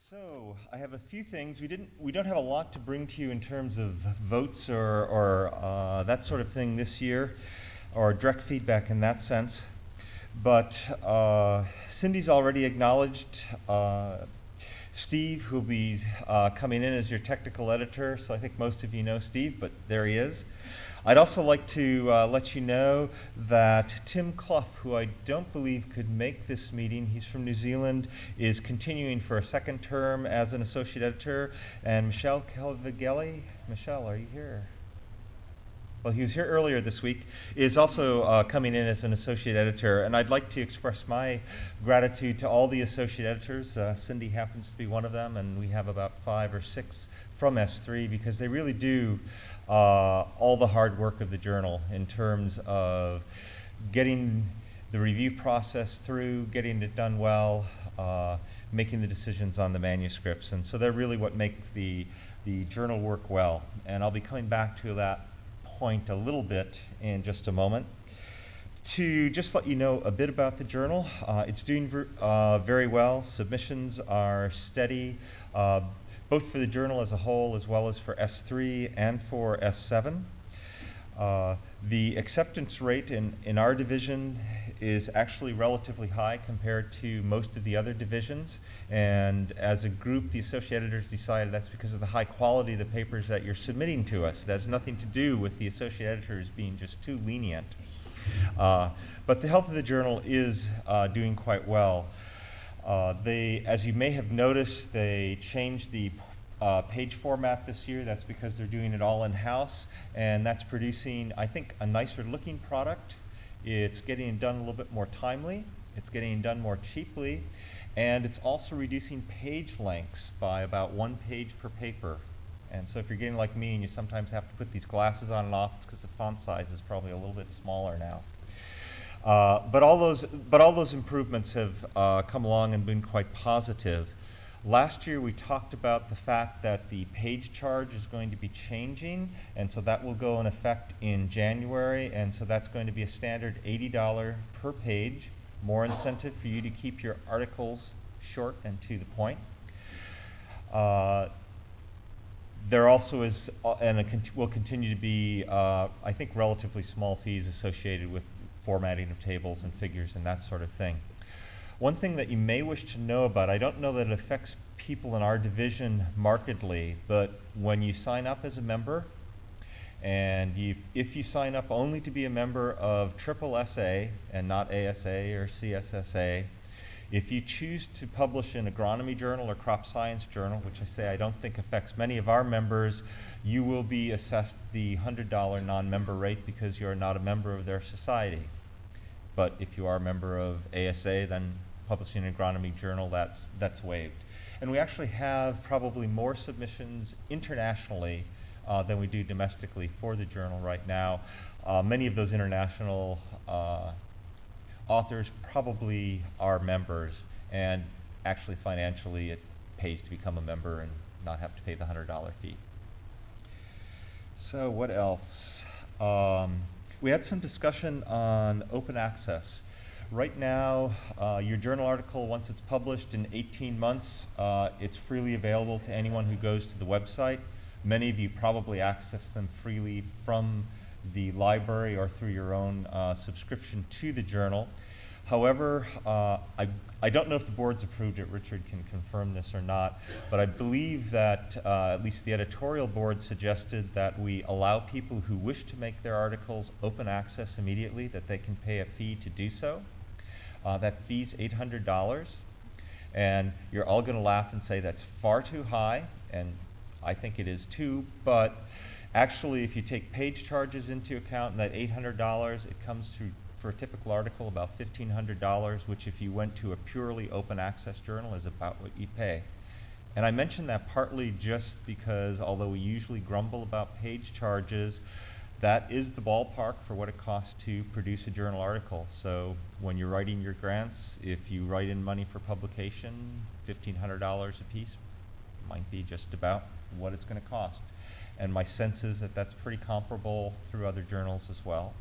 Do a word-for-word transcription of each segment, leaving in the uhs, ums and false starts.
So I have a few things. We didn't. We don't have a lot to bring to you in terms of votes or, or uh, that sort of thing this year, or direct feedback in that sense. But uh, Cindy's already acknowledged uh, Steve, who'll be uh, coming in as your technical editor. So I think most of you know Steve, but there he is. I'd also like to uh, let you know that Tim Clough, who I don't believe could make this meeting, he's from New Zealand, is continuing for a second term as an associate editor. And Michelle Calvigeli, Michelle, are you here? Well, he was here earlier this week, is also uh, coming in as an associate editor. And I'd like to express my gratitude to all the associate editors. Uh, Cindy happens to be one of them, and we have about five or six from S three, because they really do uh, all the hard work of the journal in terms of getting the review process through, getting it done well, uh, making the decisions on the manuscripts. And so they're really what make the, the journal work well. And I'll be coming back to that point a little bit in just a moment. To just let you know a bit about the journal, uh, it's doing ver uh, very well. Submissions are steady, uh, both for the journal as a whole as well as for S three and for S seven. Uh, the acceptance rate in, in our division is actually relatively high compared to most of the other divisions, and as a group the associate editors decided that's because of the high quality of the papers that you're submitting to us. It has nothing to do with the associate editors being just too lenient. Uh, but the health of the journal is uh, doing quite well. Uh, they, as you may have noticed, they changed the Uh, page format this year. That's because they're doing it all in-house, and that's producing, I think, a nicer looking product. It's getting done a little bit more timely, it's getting done more cheaply, and it's also reducing page lengths by about one page per paper. And so if you're getting like me and you sometimes have to put these glasses on and off, it's because the font size is probably a little bit smaller now. Uh, but all those, but all those improvements have uh, come along and been quite positive. Last year we talked about the fact that the page charge is going to be changing, and so that will go in effect in January, and so that's going to be a standard eighty dollars per page, more incentive for you to keep your articles short and to the point. Uh, there also is, uh, and a cont will continue to be, uh, I think, relatively small fees associated with formatting of tables and figures and that sort of thing. One thing that you may wish to know about, I don't know that it affects people in our division markedly, but when you sign up as a member, and you've, if you sign up only to be a member of Triple S A and not A S A or C S S A, if you choose to publish an agronomy journal or crop science journal, which I say I don't think affects many of our members, you will be assessed the one hundred dollar non-member rate because you're not a member of their society. But if you are a member of A S A, then publishing an agronomy journal, that's, that's waived. And we actually have probably more submissions internationally uh, than we do domestically for the journal right now. Uh, many of those international uh, authors probably are members, and actually financially it pays to become a member and not have to pay the one hundred dollar fee. So what else? Um, we had some discussion on open access. Right now, uh, your journal article, once it's published in eighteen months, uh, it's freely available to anyone who goes to the website. Many of you probably access them freely from the library or through your own uh, subscription to the journal. However, uh, I, I don't know if the board's approved it. Richard can confirm this or not, but I believe that uh, at least the editorial board suggested that we allow people who wish to make their articles open access immediately, that they can pay a fee to do so. Uh, that fee's eight hundred dollars, and you're all going to laugh and say that's far too high, and I think it is too, but actually if you take page charges into account and that eight hundred dollars, it comes to, for a typical article, about fifteen hundred dollars, which if you went to a purely open access journal is about what you pay. And I mention that partly just because although we usually grumble about page charges, that is the ballpark for what it costs to produce a journal article. So when you're writing your grants, if you write in money for publication, fifteen hundred dollars a piece might be just about what it's going to cost. And my sense is that that's pretty comparable through other journals as well.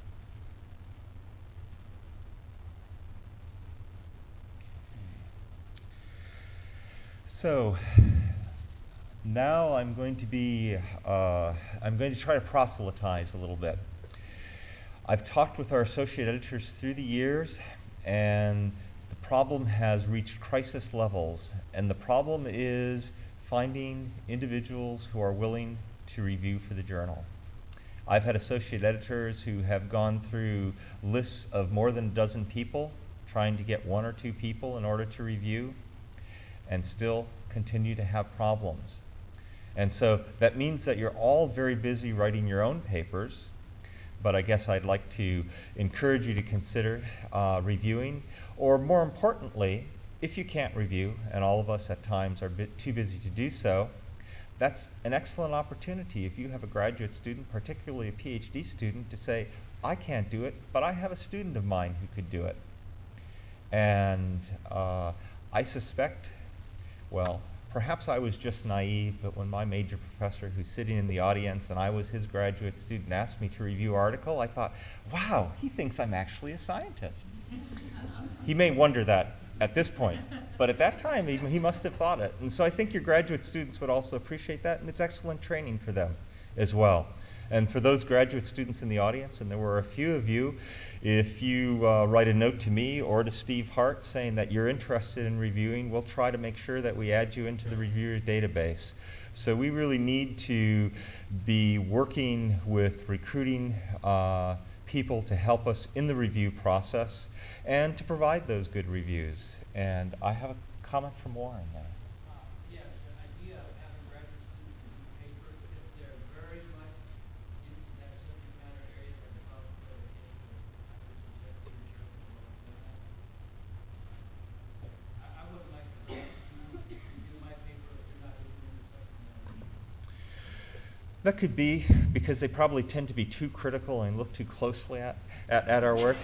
So now I'm going to be, uh, I'm going to try to proselytize a little bit. I've talked with our associate editors through the years, and the problem has reached crisis levels. And the problem is finding individuals who are willing to review for the journal. I've had associate editors who have gone through lists of more than a dozen people, trying to get one or two people in order to review, and still continue to have problems. And so that means that you're all very busy writing your own papers, but I guess I'd like to encourage you to consider uh, reviewing, or more importantly, if you can't review, and all of us at times are a bit too busy to do so, that's an excellent opportunity if you have a graduate student, particularly a PhD student, to say, I can't do it, but I have a student of mine who could do it. And uh, I suspect, well, perhaps I was just naive, but when my major professor, who's sitting in the audience, and I was his graduate student, asked me to review an article, I thought, wow, he thinks I'm actually a scientist. He may wonder that at this point, but at that time he, he must have thought it. And so I think your graduate students would also appreciate that, and it's excellent training for them as well. And for those graduate students in the audience, and there were a few of you, if you uh, write a note to me or to Steve Hart saying that you're interested in reviewing, we'll try to make sure that we add you into the reviewers database. So we really need to be working with recruiting uh, people to help us in the review process and to provide those good reviews. And I have a comment from Warren there. That could be because they probably tend to be too critical and look too closely at, at, at our work.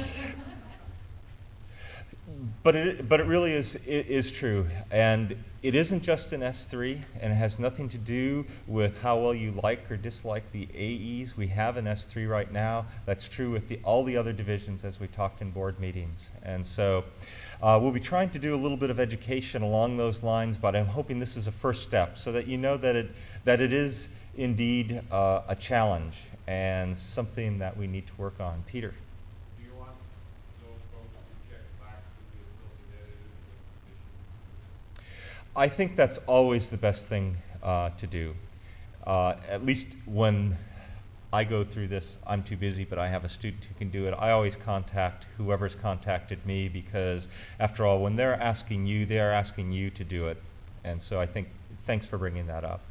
But it, but it really is, it is true. And it isn't just in S three, and it has nothing to do with how well you like or dislike the A Es we have in S three right now. That's true with the, all the other divisions, as we talked in board meetings. And so uh, we'll be trying to do a little bit of education along those lines, but I'm hoping this is a first step so that you know that it, that it is indeed uh, a challenge and something that we need to work on. Peter? Do you want those folks to check back with the associate editor? I think that's always the best thing uh, to do. Uh, at least when I go through this, I'm too busy, but I have a student who can do it. I always contact whoever's contacted me because, after all, when they're asking you, they are asking you to do it. And so I think, thanks for bringing that up.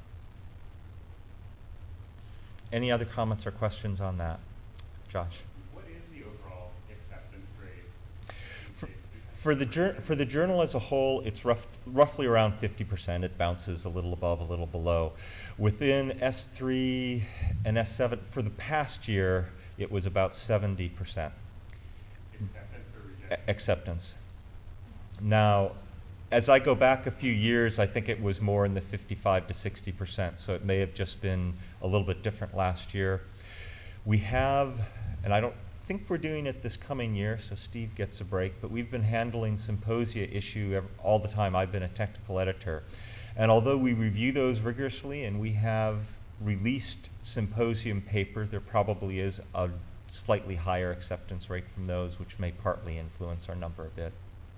Any other comments or questions on that? Josh? What is the overall acceptance rate? For, for, the, jour for the journal as a whole, it's rough, roughly around fifty percent. It bounces a little above, a little below. Within S three and S seven, for the past year, it was about seventy percent. Acceptance or rejection? A acceptance. Now, as I go back a few years, I think it was more in the fifty-five to sixty percent, so it may have just been a little bit different last year. We have, and I don't think we're doing it this coming year, so Steve gets a break, but we've been handling symposia issue ev all the time I've been a technical editor. And although we review those rigorously and we have released symposium paper, there probably is a slightly higher acceptance rate from those, which may partly influence our number a bit.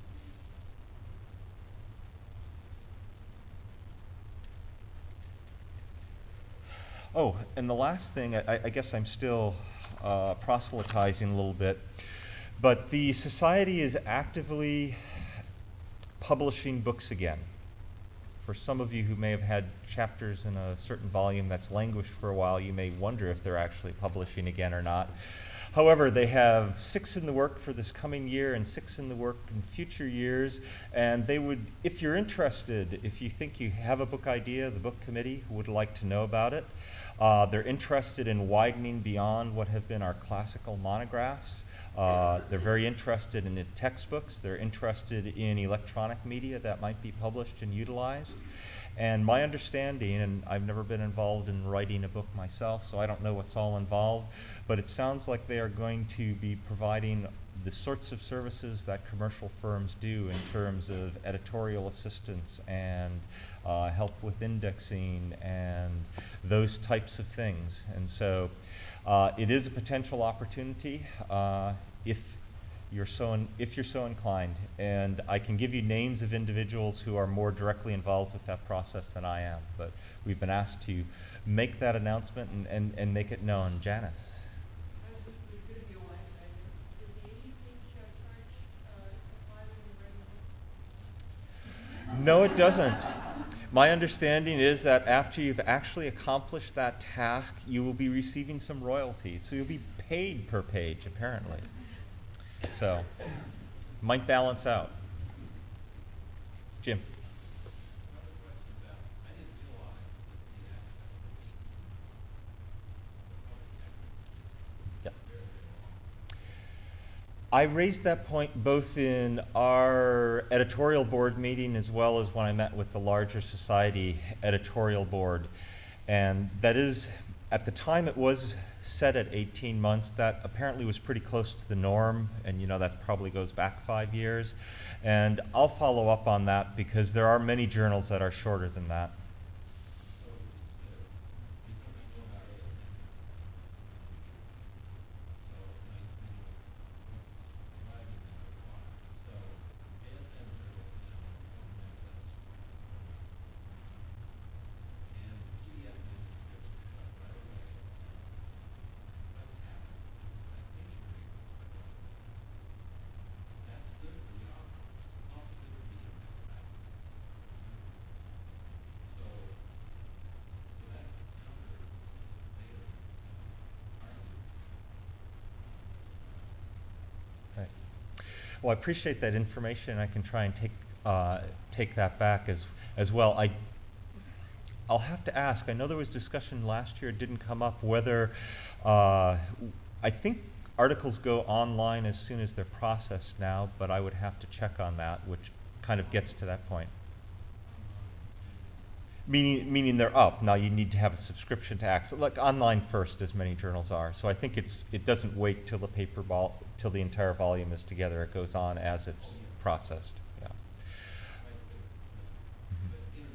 Oh, and the last thing, I, I guess I'm still uh, proselytizing a little bit, but the Society is actively publishing books again. For some of you who may have had chapters in a certain volume that's languished for a while, you may wonder if they're actually publishing again or not. However, they have six in the work for this coming year and six in the work in future years, and they would, if you're interested, if you think you have a book idea, the book committee would like to know about it. Uh, they're interested in widening beyond what have been our classical monographs. Uh, they're very interested in the textbooks. They're interested in electronic media that might be published and utilized. And my understanding, and I've never been involved in writing a book myself, so I don't know what's all involved, but it sounds like they are going to be providing the sorts of services that commercial firms do in terms of editorial assistance and uh, help with indexing and those types of things. And so uh, it is a potential opportunity uh, if you're so in, if you're so inclined. And I can give you names of individuals who are more directly involved with that process than I am. But we've been asked to make that announcement and, and, and make it known. Janice. No, it doesn't. My understanding is that after you've actually accomplished that task, you will be receiving some royalties. So you'll be paid per page, apparently. So, might balance out. Jim. I raised that point both in our editorial board meeting as well as when I met with the larger society editorial board. And that is, at the time it was set at eighteen months. That apparently was pretty close to the norm, and you know that probably goes back five years. And I'll follow up on that because there are many journals that are shorter than that. Well, I appreciate that information. I can try and take uh, take that back as as well. I I'll have to ask. I know there was discussion last year. It didn't come up whether uh, I think articles go online as soon as they're processed now, but I would have to check on that, which kind of gets to that point. Meaning, meaning they're up. Now you need to have a subscription to access, like online first, as many journals are. So I think it's it doesn't wait till the paper vol till the entire volume is together. It goes on as it's processed. Yeah. Mm-hmm.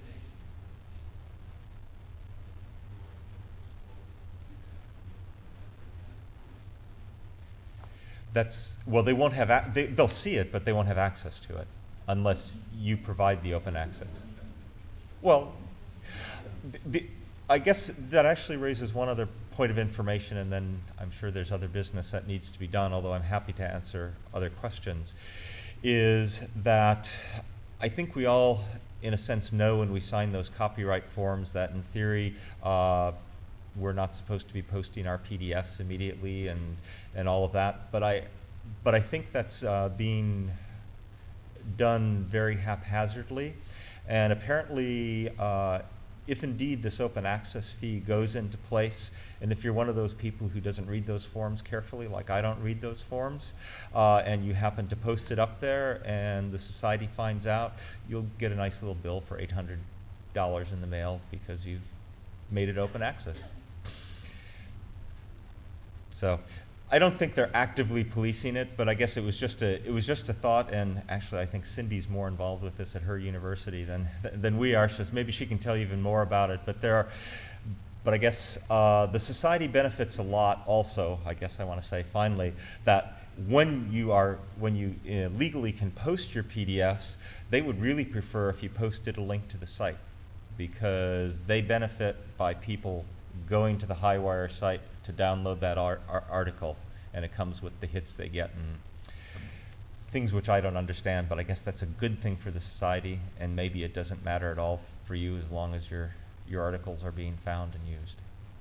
That's well. They won't have. Ac they, they'll see it, but they won't have access to it unless you provide the open access. Well. The, I guess that actually raises one other point of information, and then I'm sure there's other business that needs to be done, although I'm happy to answer other questions, is that I think we all, in a sense, know when we sign those copyright forms that, in theory, uh, we're not supposed to be posting our P D Fs immediately and, and all of that. But I, but I think that's uh, being done very haphazardly. And apparently, uh, if indeed this open access fee goes into place, and if you're one of those people who doesn't read those forms carefully, like I don't read those forms, uh, and you happen to post it up there and the society finds out, you'll get a nice little bill for eight hundred dollars in the mail because you've made it open access. So I don't think they're actively policing it, but I guess it was just a it was just a thought. And actually, I think Cindy's more involved with this at her university than th than we are. So maybe she can tell you even more about it. But there are, but I guess uh, the society benefits a lot. Also, I guess I want to say finally that when you are when you uh, legally can post your P D Fs, they would really prefer if you posted a link to the site, because they benefit by people going to the Highwire site to download that art, art article, and it comes with the hits they get and things which I don't understand, but I guess that's a good thing for the society, and maybe it doesn't matter at all for you as long as your your articles are being found and used.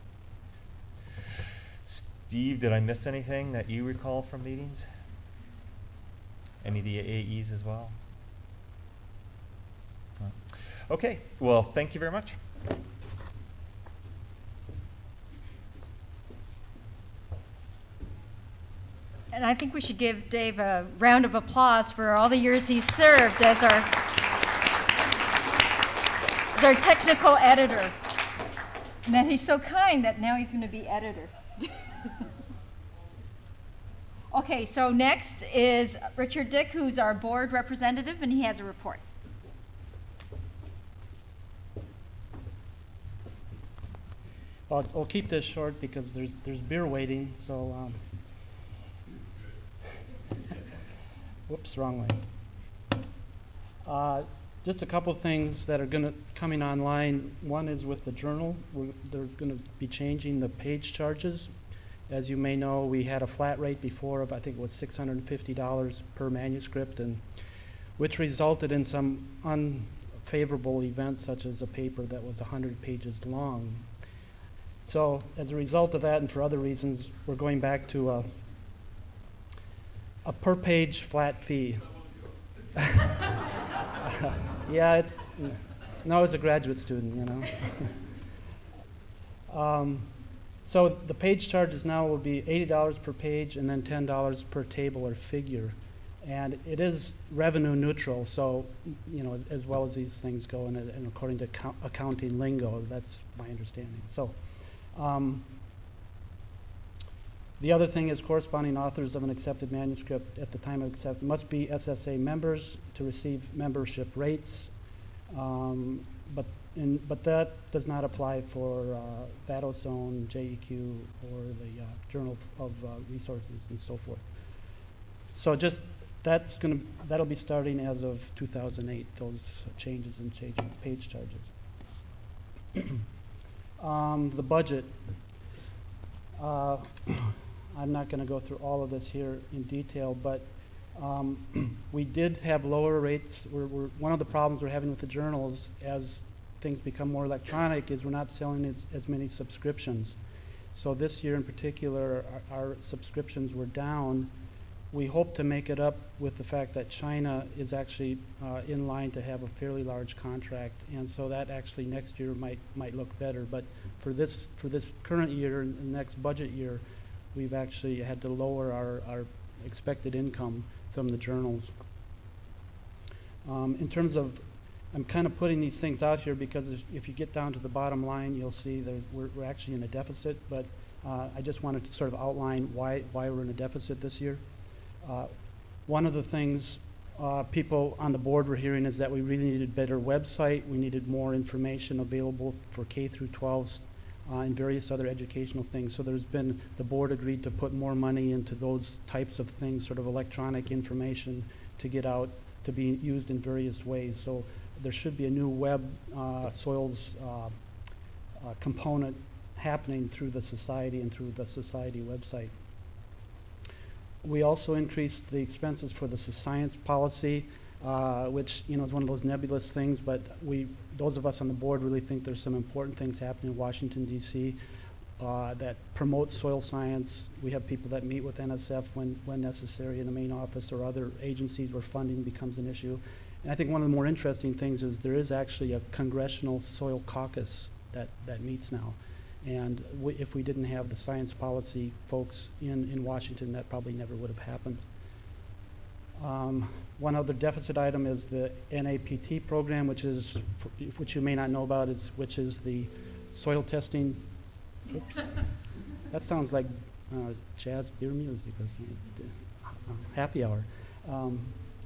Steve, did I miss anything that you recall from meetings? Any of the A A Es as well? Okay, well, thank you very much. And I think we should give Dave a round of applause for all the years he's served as our, as our technical editor. And that he's so kind that now he's going to be editor. Okay, so next is Richard Dick, who's our board representative, and he has a report. I'll, I'll keep this short because there's there's beer waiting. So, um, whoops, wrong way. Uh, just a couple things that are going to coming online. One is with the journal. We're, they're going to be changing the page charges. As you may know, we had a flat rate before of I think it was six hundred fifty dollars per manuscript, and which resulted in some unfavorable events, such as a paper that was one hundred pages long. So as a result of that, and for other reasons, we're going back to a, a per page flat fee. Yeah, it's no, as a graduate student, you know. um, so the page charges now will be eighty dollars per page, and then ten dollars per table or figure, and it is revenue neutral. So, you know, as, as well as these things go, and, and according to co- accounting lingo, that's my understanding. So. Um, the other thing is corresponding authors of an accepted manuscript at the time of accept must be S S A members to receive membership rates, um, but in, but that does not apply for uh, Vatozone, J E Q, or the uh, Journal of uh, Resources and so forth. So just that's going to that'll be starting as of two thousand eight. Those changes in changing page charges. Um, the budget. Uh, I'm not going to go through all of this here in detail, but um, we did have lower rates. We're, we're, one of the problems we're having with the journals as things become more electronic is we're not selling as, as many subscriptions. So this year in particular, our, our subscriptions were down. We hope to make it up with the fact that China is actually uh, in line to have a fairly large contract, and so that actually next year might might look better. But for this for this current year and the next budget year, we've actually had to lower our, our expected income from the journals. Um, in terms of, I'm kind of putting these things out here because if you get down to the bottom line, you'll see that we're, we're actually in a deficit. But uh, I just wanted to sort of outline why why we're in a deficit this year. Uh, one of the things uh, people on the board were hearing is that we really needed a better website. We needed more information available for K through twelves uh, and various other educational things. So there's been, the board agreed to put more money into those types of things, sort of electronic information to get out, to be used in various ways. So there should be a new web uh, soils uh, uh, component happening through the society and through the society website. We also increased the expenses for the science policy, uh, which you know is one of those nebulous things. But we, those of us on the board, really think there's some important things happening in Washington D C uh, that promote soil science. We have people that meet with N S F when when necessary in the main office or other agencies where funding becomes an issue. And I think one of the more interesting things is there is actually a congressional soil caucus that that meets now. And w if we didn't have the science policy folks in, in Washington, that probably never would have happened. Um, one other deficit item is the N A P T program, which is, which you may not know about, it's, which is the soil testing. Oops. That sounds like uh, jazz beer music or something. Uh, happy hour. Um,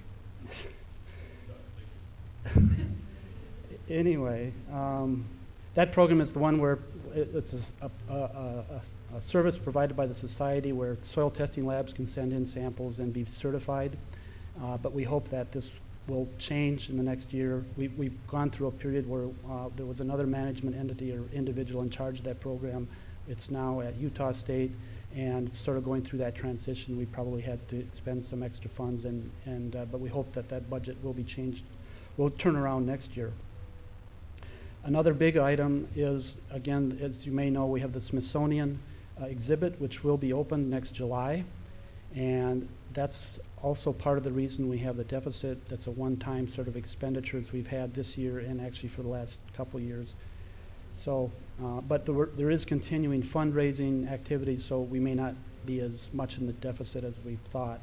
anyway, um, that program is the one where it's a, a, a, a service provided by the society where soil testing labs can send in samples and be certified. Uh, but we hope that this will change in the next year. We, we've gone through a period where uh, there was another management entity or individual in charge of that program. It's now at Utah State, and sort of going through that transition, we probably had to spend some extra funds, and, and uh, but we hope that that budget will be changed, will turn around next year. Another big item is, again, as you may know, we have the Smithsonian uh, exhibit, which will be open next July. And that's also part of the reason we have the deficit. That's a one-time sort of expenditures we've had this year and actually for the last couple of years. So, uh, but there, were, there is continuing fundraising activities, so we may not be as much in the deficit as we thought.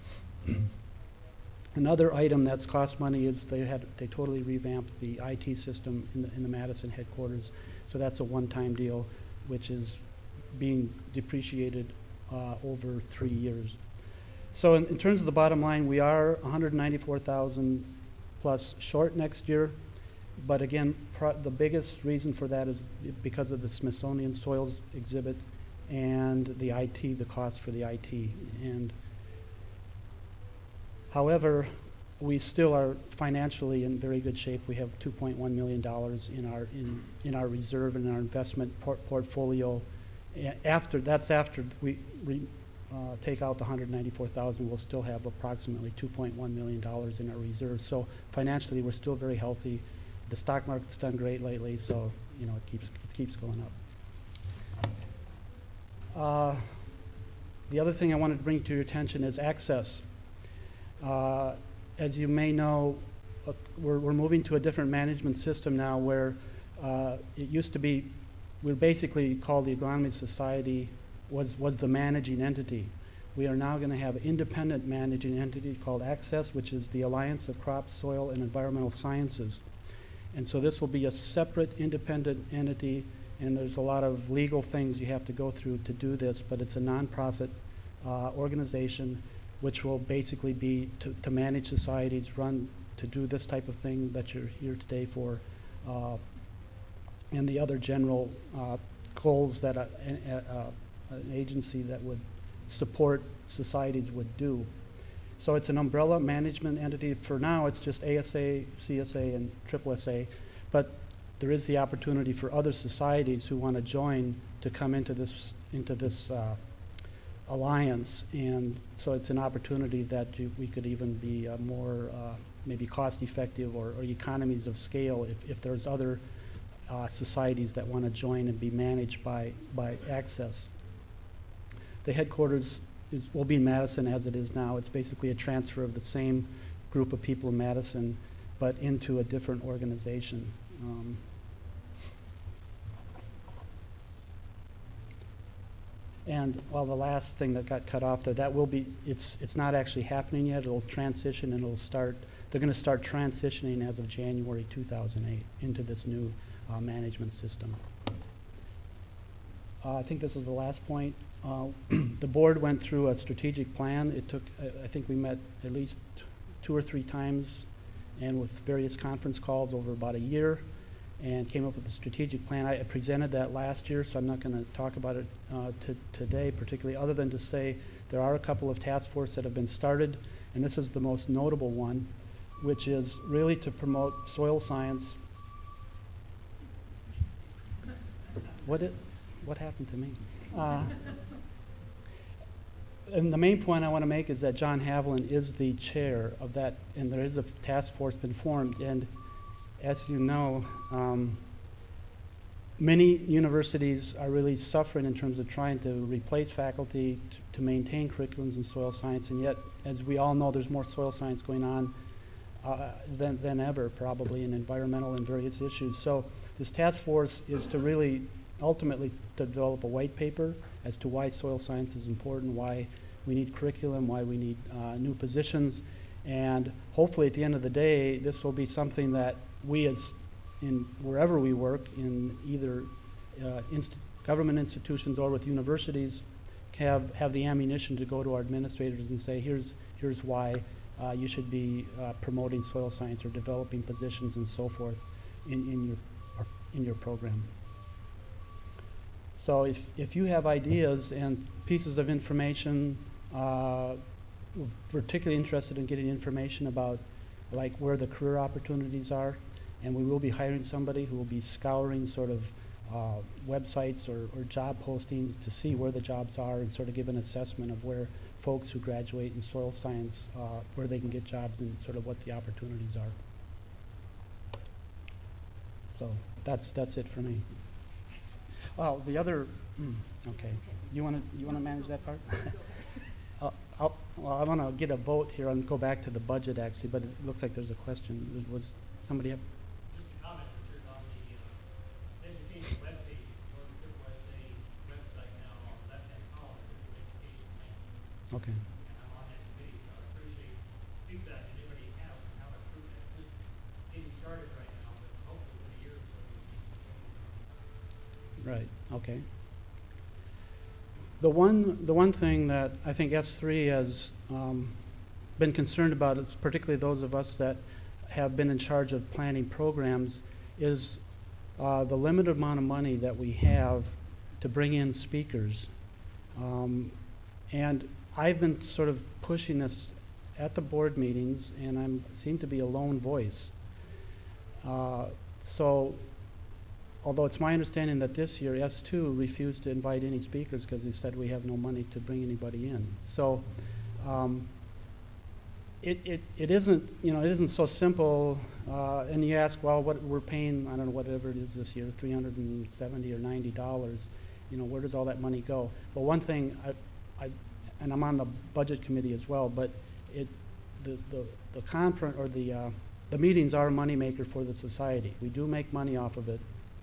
Another item that's cost money is they had they totally revamped the I T system in the, in the Madison headquarters. So that's a one-time deal, which is being depreciated uh, over three years. So in, in terms of the bottom line, we are one hundred ninety-four thousand plus short next year. But again, pro the biggest reason for that is because of the Smithsonian Soils exhibit and the I T, the cost for the I T. And however, we still are financially in very good shape. We have two point one million dollars in our in in our reserve and our investment por portfolio. A after that's after we re, uh, take out the one hundred ninety-four thousand, we'll still have approximately two point one million dollars in our reserve. So financially, we're still very healthy. The stock market's done great lately, so you know it keeps it keeps going up. Uh, the other thing I wanted to bring to your attention is access. Uh, as you may know, uh, we're, we're moving to a different management system now, where uh, it used to be we're basically called the Agronomy Society was was the managing entity. We are now going to have an independent managing entity called Access, which is the Alliance of Crop, Soil, and Environmental Sciences. And so this will be a separate independent entity, and there's a lot of legal things you have to go through to do this, but it's a nonprofit uh, organization which will basically be to, to manage societies, run, to do this type of thing that you're here today for, uh, and the other general uh, goals that a, a, a, an agency that would support societies would do. So it's an umbrella management entity. For now, it's just A S A, C S A, and triple S A, but there is the opportunity for other societies who want to join to come into this into this uh, alliance, and so it's an opportunity that you, we could even be uh, more uh, maybe cost-effective or, or economies of scale if, if there's other uh, societies that want to join and be managed by by Access. The headquarters is, will be in Madison as it is now. It's basically a transfer of the same group of people in Madison, but into a different organization. Um, and well, the last thing that got cut off there, that will be, it's, it's not actually happening yet. It'll transition and it'll start, they're going to start transitioning as of January two thousand eight into this new uh, management system. Uh, I think this is the last point. Uh, the board went through a strategic plan. It took, uh, I think we met at least two or three times and with various conference calls over about a year, and came up with a strategic plan. I presented that last year, so I'm not going to talk about it uh, today particularly, other than to say there are a couple of task forces that have been started, and this is the most notable one, which is really to promote soil science. What, it, what happened to me? Uh, And the main point I want to make is that John Haviland is the chair of that, and there is a task force been formed. And as you know, um, many universities are really suffering in terms of trying to replace faculty to, to maintain curriculums in soil science, and yet, as we all know, there's more soil science going on uh, than, than ever, probably, in environmental and various issues. So this task force is to really ultimately to develop a white paper as to why soil science is important, why we need curriculum, why we need uh, new positions, and hopefully at the end of the day, this will be something that we, as in wherever we work, in either uh, inst government institutions or with universities, have have the ammunition to go to our administrators and say, here's here's why uh, you should be uh, promoting soil science or developing positions and so forth in, in your in your program. So if, if you have ideas and pieces of information, uh, we're particularly interested in getting information about like where the career opportunities are, and we will be hiring somebody who will be scouring sort of uh, websites or, or job postings to see where the jobs are and sort of give an assessment of where folks who graduate in soil science, uh, where they can get jobs and sort of what the opportunities are. So that's, that's it for me. Well, the other, mm, okay. You want to you want to manage that part? uh, I'll, well, I want to get a vote here and go back to the budget actually, but it looks like there's a question. There was somebody have? Just a comment, Richard, on the uh, education webpage, or the triple S A website now on the left-hand column, there's an education link. Okay. And I'm on that page, so I appreciate feedback that anybody has on how to improve that. Just getting started right now, but hopefully in a year or so. Right, okay. The one, the one thing that I think S three has um, been concerned about, is particularly those of us that have been in charge of planning programs, is uh, the limited amount of money that we have to bring in speakers. Um, and I've been sort of pushing this at the board meetings, and I seem to be a lone voice. Uh, so, although it's my understanding that this year S two refused to invite any speakers because they said we have no money to bring anybody in. So, um, it, it, it isn't, you know, it isn't so simple. Uh, and you ask, well, what we're paying, I don't know, whatever it is this year, three hundred seventy or ninety dollars. You know, where does all that money go? But one thing, I, I, and I'm on the budget committee as well, but it, the, the, the conference or the, uh, the meetings are a moneymaker for the society. We do make money off of it.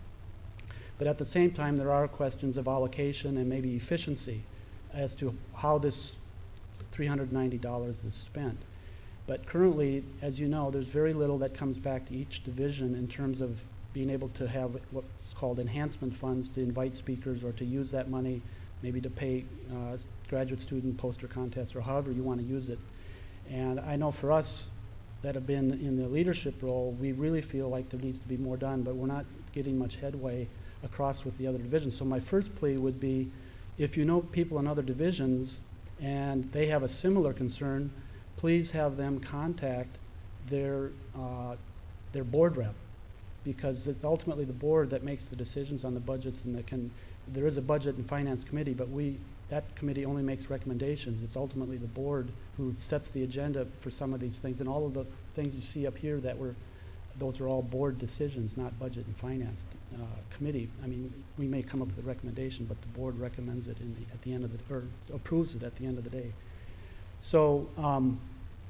But at the same time, there are questions of allocation and maybe efficiency as to how this three hundred ninety dollars is spent. But currently, as you know, there's very little that comes back to each division in terms of being able to have what's called enhancement funds to invite speakers or to use that money maybe to pay uh, graduate student poster contests or however you want to use it. And I know for us that have been in the leadership role, we really feel like there needs to be more done, but we're not getting much headway across with the other divisions. So my first plea would be, if you know people in other divisions and they have a similar concern, please have them contact their uh, their board rep, because it's ultimately the board that makes the decisions on the budgets, and that can, there is a budget and finance committee, but we, that committee only makes recommendations. It's ultimately the board who sets the agenda for some of these things, and all of the things you see up here that were, those are all board decisions, not budget and finance uh, committee. I mean, we may come up with a recommendation, but the board recommends it in the, at the end of the, or approves it at the end of the day. So um,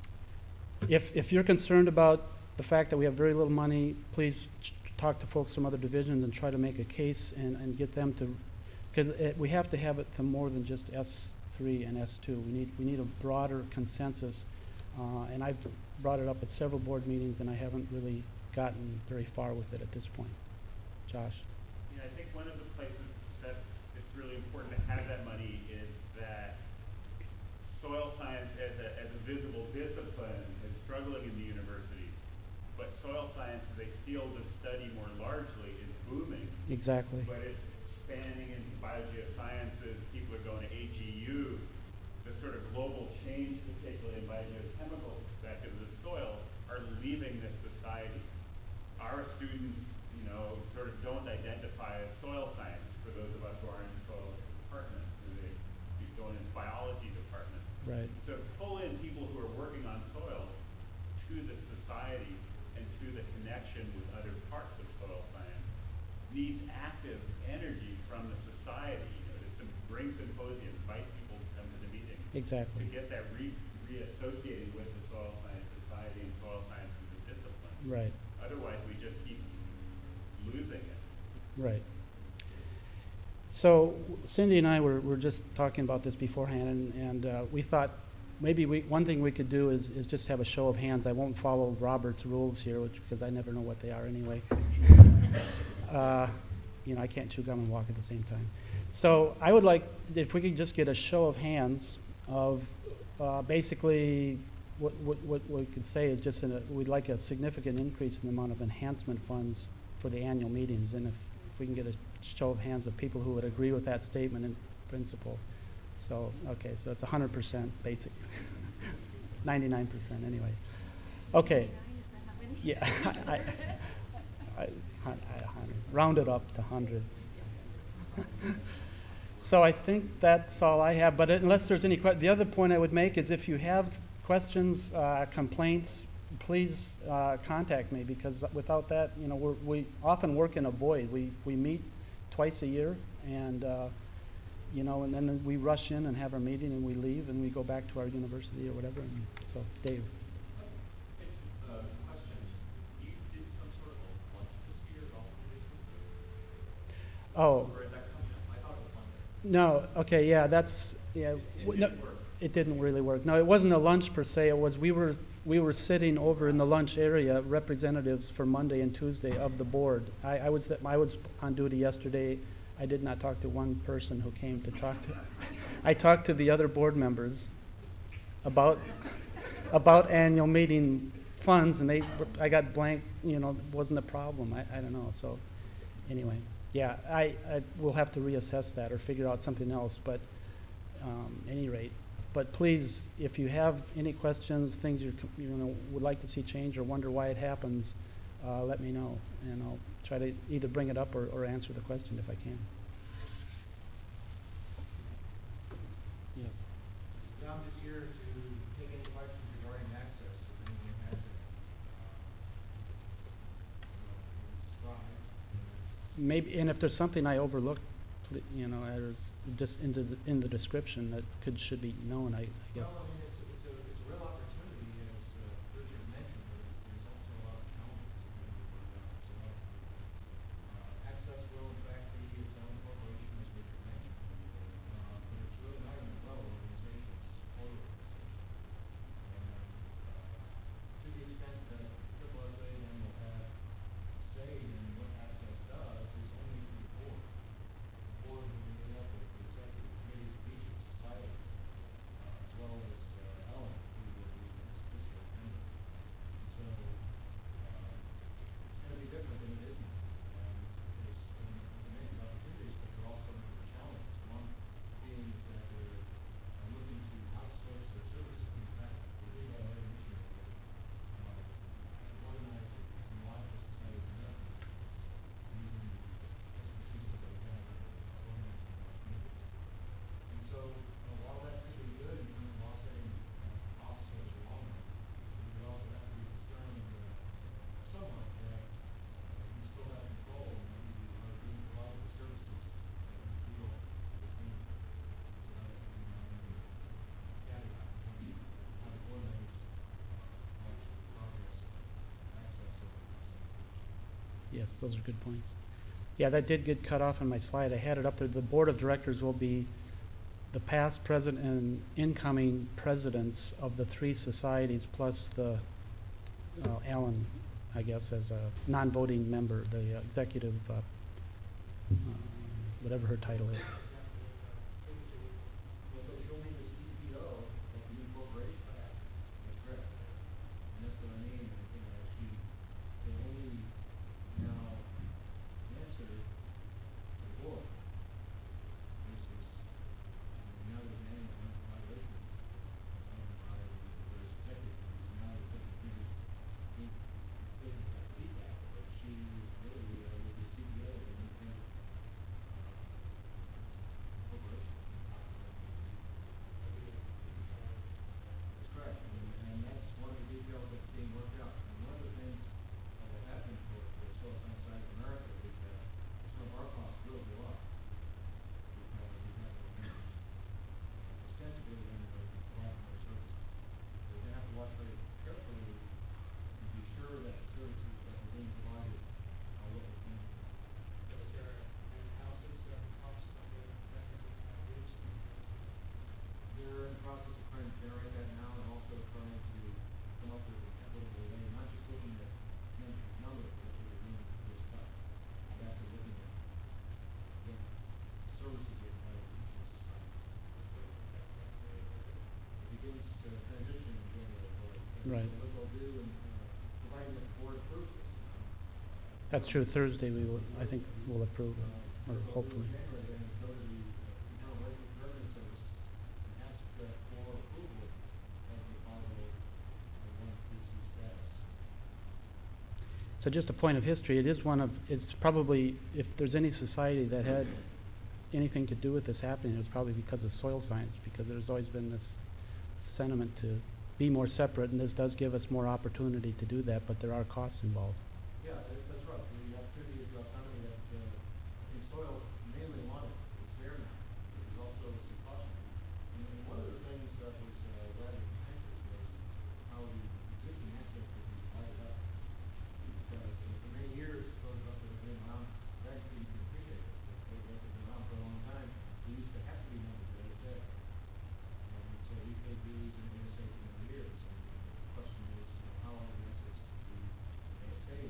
if, if you're concerned about the fact that we have very little money, please ch talk to folks from other divisions and try to make a case and, and get them to, because we have to have it to more than just S three and S two. We need, we need a broader consensus, uh, and I've brought it up at several board meetings, and I haven't really gotten very far with it at this point. Josh? Yeah, I think one of the places that it's really important to have that money is that soil science as a, as a visible discipline is struggling in the universities, but soil science as a field of study more largely is booming. Exactly. But it's expanding into biogeosciences. People are going to A G U. The sort of global change, particularly in biogeochemical perspective of the soil, are leaving this society. Our students, you know, sort of don't identify as soil science for those of us who are in soil departments. They be going in biology departments. Right. So pull in people who are working on soil to the society and to the connection with other parts of soil science needs active energy from the society. You know, to some, bring symposiums, invite people to come to the meeting. Exactly. To get that re reassociated with the soil science society and soil science as a discipline. Right. Otherwise, we just keep losing it. Right. So Cindy and I were, were just talking about this beforehand, and, and uh, we thought maybe we, one thing we could do is, is just have a show of hands. I won't follow Robert's rules here, which, because I never know what they are anyway. uh, you know, I can't chew gum and walk at the same time. So I would like, if we could just get a show of hands of uh, basically what, what, what we could say is just in a, we'd like a significant increase in the amount of enhancement funds for the annual meetings, and if, if we can get a show of hands of people who would agree with that statement in principle. So, okay, so it's one hundred percent basic. ninety-nine percent anyway. Okay. Yeah, I, I, I, I, I round it up to one hundred. So I think that's all I have, but unless there's any questions, the other point I would make is if you have questions, uh, complaints, please uh, contact me, because without that, you know, we're, we often work in a void. We, we meet twice a year, and uh, you know, and then we rush in and have our meeting, and we leave, and we go back to our university or whatever. And so, Dave. Uh, question. You did some sort of a lunch this year, Oh. or is that coming up? I thought it was Monday. No. Okay. Yeah. That's yeah. It, it w- didn't no, work. It didn't really work. No, it wasn't a lunch per se. It was we were we were sitting over in the lunch area, representatives for Monday and Tuesday of the board. I, I was I was on duty yesterday. I did not talk to one person who came to talk to. I talked to the other board members about about annual meeting funds, and they I got blank. You know, wasn't a problem. I, I don't know. So anyway, yeah, I, I will have to reassess that or figure out something else. But um, at any rate. But please, if you have any questions, things you're, you know, would like to see change or wonder why it happens, uh, let me know, and I'll try to either bring it up or, or answer the question if I can. Yes. Yeah, I'm just here to take any questions regarding access, if anyone has any. Maybe, and if there's something I overlooked, pl- you know, as just into the, in the description that could should be known, I, I guess. Well, I mean, it's, it's, a, it's a real opportunity, as uh, Richard mentioned, but there's also a lot of challenges that need to be worked out. So, uh, access will in fact be its own corporation, as Richard mentioned, uh, but it's really not an umbrella organization, it's a support organization. And uh, to the extent that triple S A then will have say in what access does is only through the board. The board will be made up of the executive committees of each of the societies, uh, as well as uh, Ellen, who will be the official member. And so uh, it's going to be different than it is now. And there's, and there's many opportunities, but there are also many challenges. One being is that they're uh, looking to outsource their services. In fact, we do have an issue with uh, organized and logical society of America using the expertise that they have in organizing large meetings. And so, uh, while that could be good in terms of offsetting uh, costs over the long run, we also have to be concerned uh, somewhat that uh, we still have control and that we are being provided the services that we feel is needed. So that would be my only caveat in terms of how the board members uh, watch the progress of access over the next several years. Yes, those are good points. Yeah, that did get cut off on my slide. I had it up there. The board of directors will be the past, present, and incoming presidents of the three societies, plus the uh, Alan, I guess, as a non-voting member, the uh, executive, uh, uh, whatever her title is. Well, so she'll be the C E O of the new corporation. That's correct. And that's what I mean, I think that she will only now answer the board versus, uh, now there's an annual evaluation done by the various executives. Now the executive committees need to take that feedback, but she is really, uh, will be C E O of an independent, uh, corporation. That's correct, and, and that's one of the details that's being worked out. And one of the things that will happen for, for the Soil Science Society of America is that some of our costs will go up. Because we have to manage ostensibly then the provide more services. So we're gonna have to watch very carefully to be sure that the services that are being provided are what we think. So is there an analysis of costs on the mechanisms that are used? They're in the process of trying to generate that now and also trying to come up with an equitable way, not just looking at management numbers, but actually doing those cuts. And actually looking at the services that are provided to each society. It begins to transition in January. Right. So what they'll do, and uh, providing that the board approves this. uh, That's true. Thursday we will, I think, will approve, uh, or hopefully. January then is go to the uh, Town Electric Revenue Service and ask uh, for approval of the five oh one three C status. So just a point of history, it is one of, it's probably, if there's any society that had anything to do with this happening, it was probably because of soil science, because there's always been this sentiment to be more separate, and this does give us more opportunity to do that, but there are costs involved. Yeah, that's, that's right. The opportunity is the autonomy that, uh, I think soil mainly wanted. It's there now. But there's also some caution. And then one of the things that was uh, rather contentious was how the existing assets would be divided up. Because uh, for many years, those of us that have been around, actually you can appreciate this. But those of us that have been around for a long time, we used to have to be members of A S A. And so we paid dues in A S A for many years. And the question is, you know, how are the assets to be A S A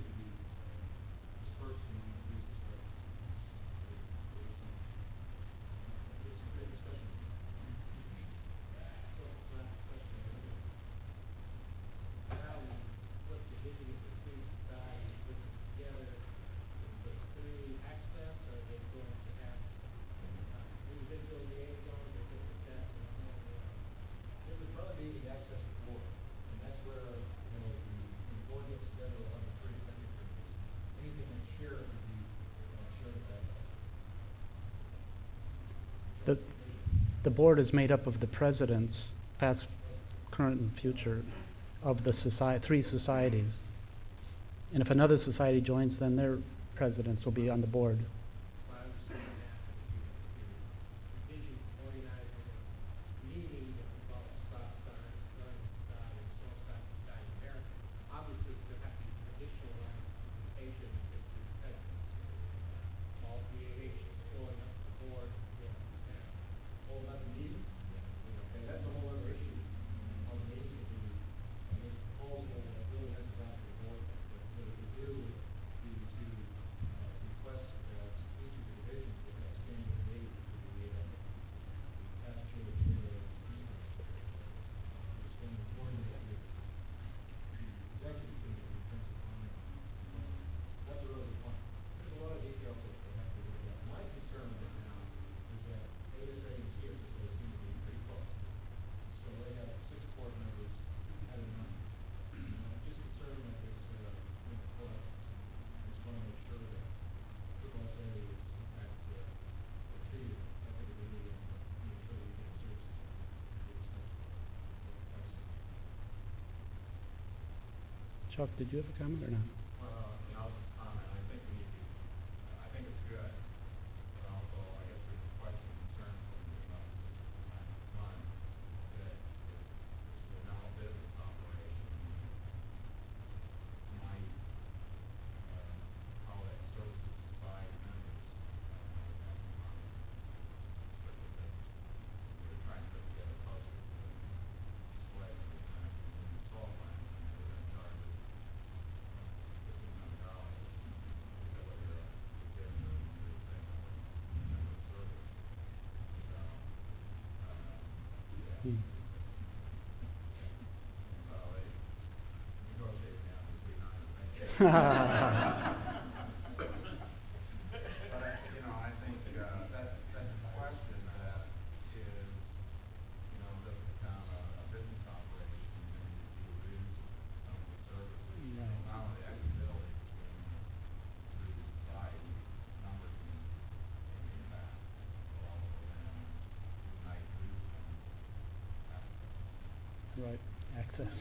the board is made up of the presidents, past, current, and future, of the society, three societies. And if another society joins, then their presidents will be on the board. Well, I understand that, but if you, if you envision organizing a meeting that involves Sprout Science, Learning Society, and Soil Science Society of America, obviously there have to be additional lines of communication with the presidents. All the A H is filling up the board, you know, and whole other meeting. You know, and that's a whole other issue. On the meeting, if you, and this proposal that really hasn't gone to the board, but what it would do would be to uh, request that each of the divisions would have standing committee to be able to pass through the chair of the easement. It's been coordinated with the executive committee in terms of planning. That's a really fun. There's a lot of details that they have to work out. My concern right now is that A S A and C S S A seem to be pretty close. So they have six board members out of nine. I'm just concerned that this, uh, you know, collapses. I just want to make sure that triple S A is in fact, uh, treated equitably and make sure we get services. Chuck, did you have a comment or not? Well, and I'll just comment, I think we need to, I think it's good, but also, I guess there's a question, concern, something about time, that it's a now business operation. Might, uh, call that services society members, uh, we're trying to put together posters to display the kind of soil science, and we're in charge of fifteen hundred dollars. Is that what you're, is there, you're saying, member service? So, uh, yeah. Hmm. Well, they negotiated down to three hundred. But, I- you know, I think, uh, that, that's a question that is, you know, does it become a, a business operation and you lose some of the services? Right. Not only equitability between the society, numbers and and impact, but also then unite lose some access. Right, access.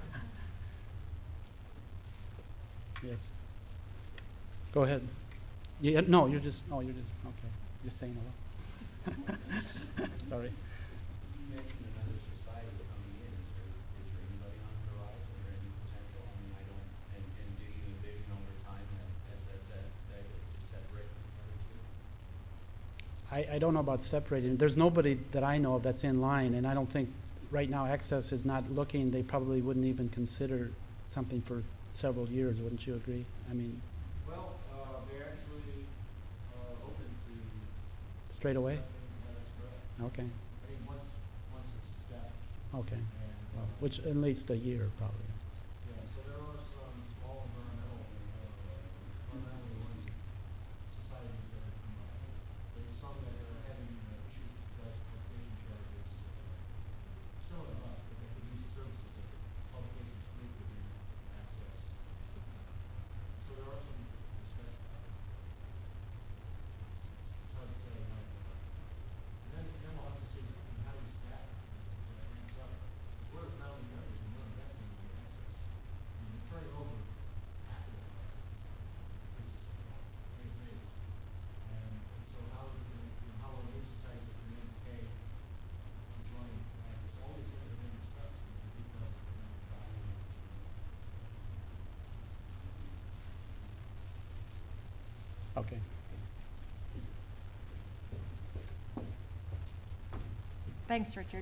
Yes. Go ahead. Yeah, no, you're just, oh, you're just, okay, just saying hello. Sorry. You mentioned another society coming in. Is there, is there anybody on the horizon or any potential? I mean, I don't, and, and do you envision over time that S S S would just separate from the other two? I, I don't know about separating. There's nobody that I know of that's in line, and I don't think, right now, Access is not looking, they probably wouldn't even consider something for several years, wouldn't you agree? I mean, Well, uh, they're actually, uh, open to. straight away? accepting, uh, that's correct. Okay, I think once, once it's established. okay. And, Well, uh, which, at least a year, probably. yeah, so there are some small environmental, uh, environmentally oriented societies that have come up. There's some that are having, uh, issues with publication charges, uh, similar to us, but they could use the services of publications group that we access. So there are some discussions. It's hard to say now, but, and then, then we'll have to see how we staff it, as it ramps up. We're founding members and we're investing in the access. I mean, we're turning over half of it, uh, A S A. And, and so how is it gonna, you know, how are new societies that can pay to join access? All these things are being discussed with the details of the value. Okay. Thanks, Richard.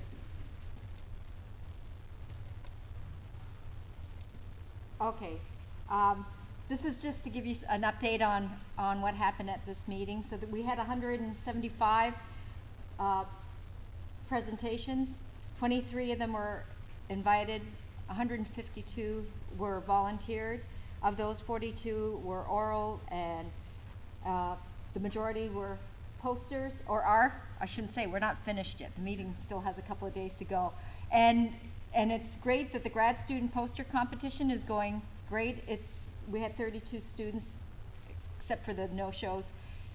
Okay, um, this is just to give you s- an update on, on what happened at this meeting. So that we had one hundred seventy-five, uh, presentations. twenty-three of them were invited, one hundred fifty-two were volunteered. Of those, forty-two were oral, and, uh, the majority were posters, or are, I shouldn't say, we're not finished yet. The meeting still has a couple of days to go. And, and it's great that the grad student poster competition is going great. It's, we had thirty-two students, except for the no-shows.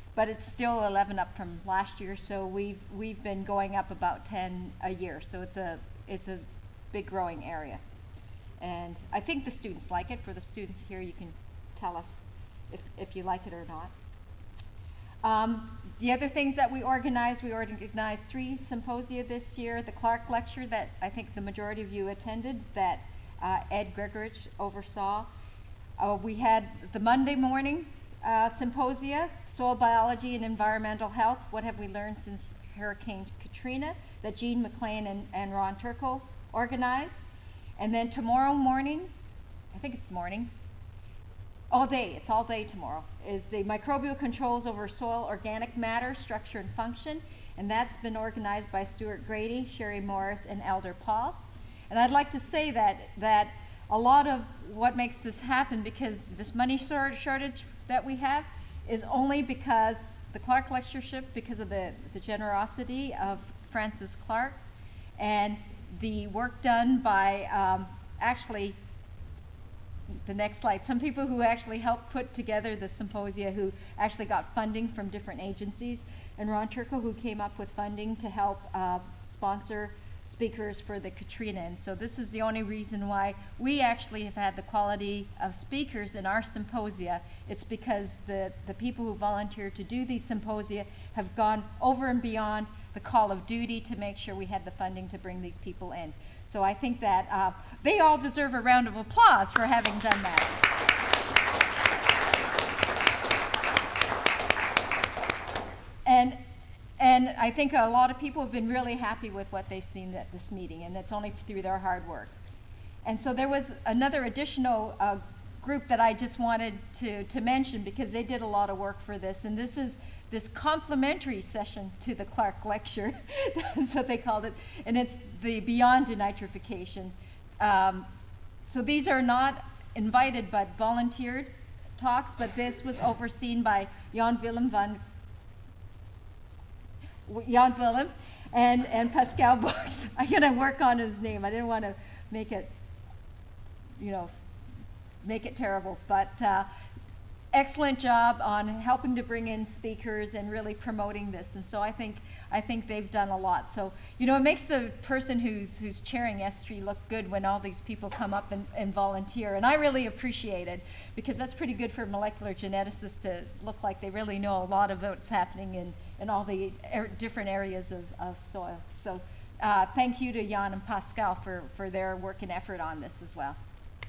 but it's still eleven up from last year, so we've, we've been going up about ten a year, so it's a, it's a big growing area. And I think the students like it. For the students here, you can tell us if, if you like it or not. Um, the other things that we organized, we organized three symposia this year. The Clark Lecture that I think the majority of you attended, that uh, Ed Gregorich oversaw. Uh, we had the Monday morning uh, symposia, Soil Biology and Environmental Health, What Have We Learned Since Hurricane Katrina, that Jean McLean and, and Ron Turco organized. And then tomorrow morning, I think it's morning, all day, it's all day tomorrow, is the Microbial Controls Over Soil Organic Matter, Structure and Function, and that's been organized by Stuart Grady, Sherry Morris, and Elder Paul. And I'd like to say that, that a lot of what makes this happen, because this money shortage that we have, is only because the Clark Lectureship, because of the, the generosity of Francis Clark, and the work done by um, actually, the next slide, some people who actually helped put together the symposia, who actually got funding from different agencies, and Ron Turco, who came up with funding to help uh, sponsor speakers for the Katrina. And so this is the only reason why we actually have had the quality of speakers in our symposia. It's because the, the people who volunteered to do these symposia have gone over and beyond the call of duty to make sure we had the funding to bring these people in. So I think that uh, they all deserve a round of applause for having done that. And, and I think a lot of people have been really happy with what they've seen at this meeting, and it's only through their hard work. And so there was another additional uh, group that I just wanted to, to mention, because they did a lot of work for this, and this is this complimentary session to the Clark Lecture, that's what they called it, and it's the Beyond Denitrification. Um, so these are not invited but volunteered talks, but this was overseen by Jan Willem van Jan Willem and, and Pascal Box. I'm going to work on his name. I didn't want to make it, you know, make it terrible, but uh, excellent job on helping to bring in speakers and really promoting this. And so I think I think they've done a lot. So, you know, it makes the person who's who's chairing S three look good when all these people come up and, and volunteer. And I really appreciate it, because that's pretty good for molecular geneticists to look like they really know a lot of what's happening in, in all the er different areas of, of soil. So uh, thank you to Jan and Pascal for, for their work and effort on this as well.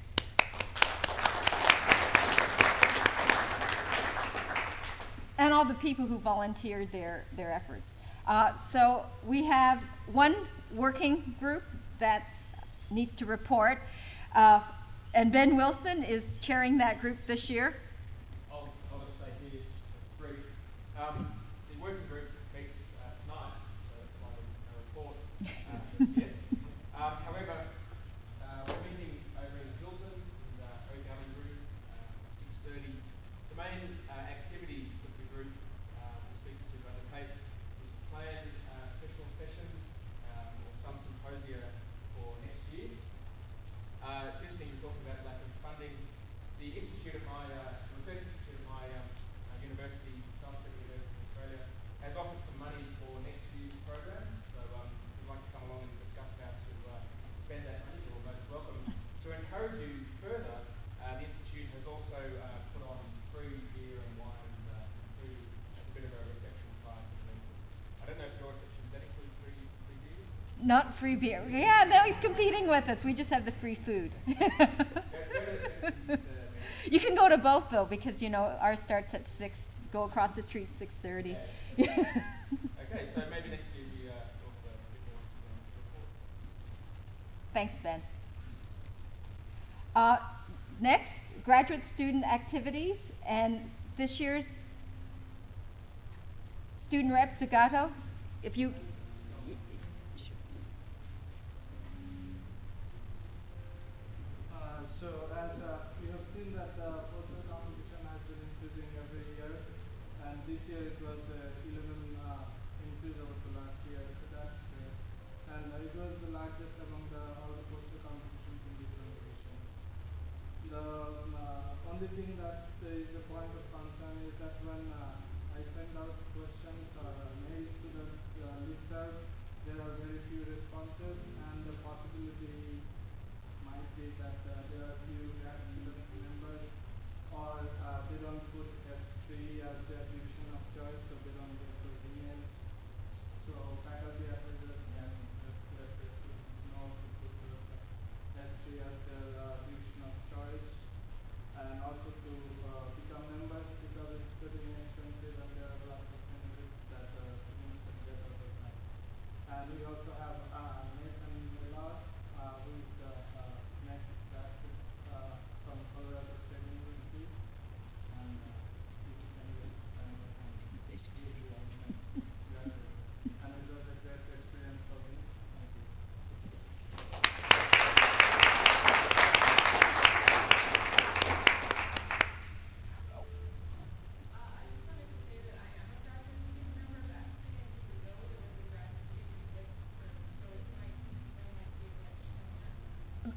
And all the people who volunteered their, their efforts. Uh, so we have one working group that needs to report, uh, and Ben Wilson is chairing that group this year. I'll, I'll just say here, brief. Um, the working group meets uh, tonight, so that's why no report uh, just yet. Um, however, uh, we're meeting over in Hilton, in the O'Galley Group, uh, six thirty. The main uh, activity that the group uh, will seek to undertake is to plan a special session um, or some symposia for next year. Uh, it's interesting you're talking about lack of funding. The institute at my, uh, the research institute at my um, uh, university, Charles University of Australia, has offered some money for next year's program. So um, if you'd like to come along and discuss how to uh, spend that money, you're most welcome. To encourage you further, uh, the institute has also uh, put on free beer and wine and uh, food as a bit of a reception prior to the meeting. I don't know if your reception, does that include free, free beer? Not free beer. Yeah, now he's competing with us. We just have the free food. You can go to both though, because you know ours starts at six. Go across the street six thirty. Yeah. Okay, so maybe next year we uh, talk about a bit more on the report. Thanks, Ben. Uh, next, graduate student activities, and this year's student rep Sugato, if you. Uh, so as uh, we have seen that the poster competition has been increasing every year, and this year it was uh, eleven uh, increase over the last year. So that's uh, and uh, it was the largest among the all the poster competitions in different locations. The uh, only thing that is a point of concern is that when uh, I send